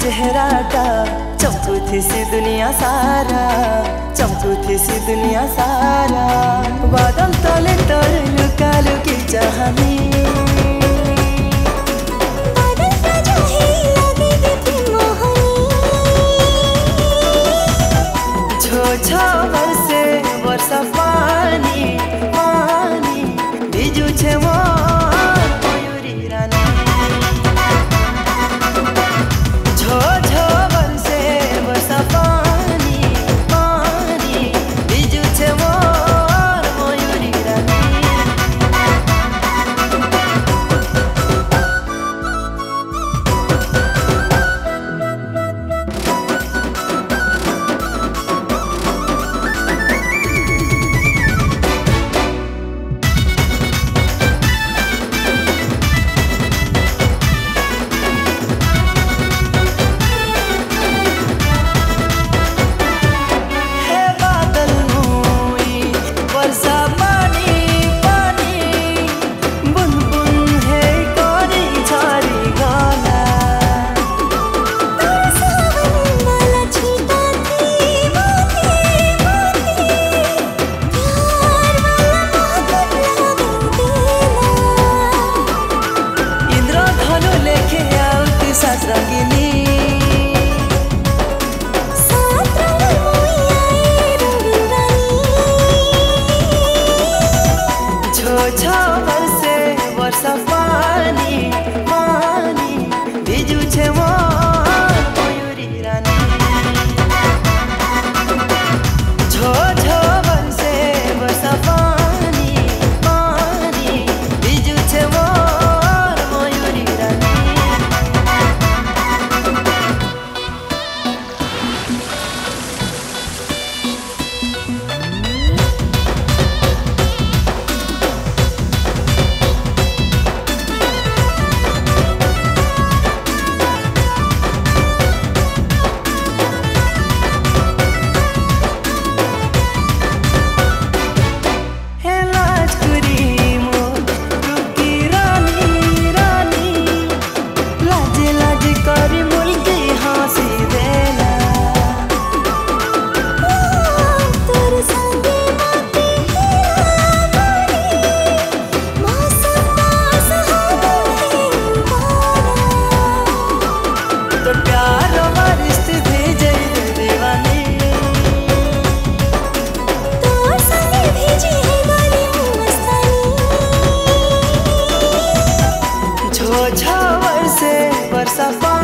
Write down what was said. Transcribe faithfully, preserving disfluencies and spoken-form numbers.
चेहराटा चमकुथी सी दुनिया सारा, चमकुथी सी दुनिया सारा। बादल तले तर लुका लुकी चाहनी, छो वर्षे वर्षा पानी पानी बिजु छे मोर मयूरी रानी। छो छो वर्षे वर्षा पानी पानी बिजु छे मोर मयूरी रानी। छो वर्षे वर्षा पानी पानी बिजु छे मोर मयूरी रानी। छो छो वर्षे वर्षा पानी पानी बिजु छे मोर मयूरी रानी। छो छो वर्षे वर्षा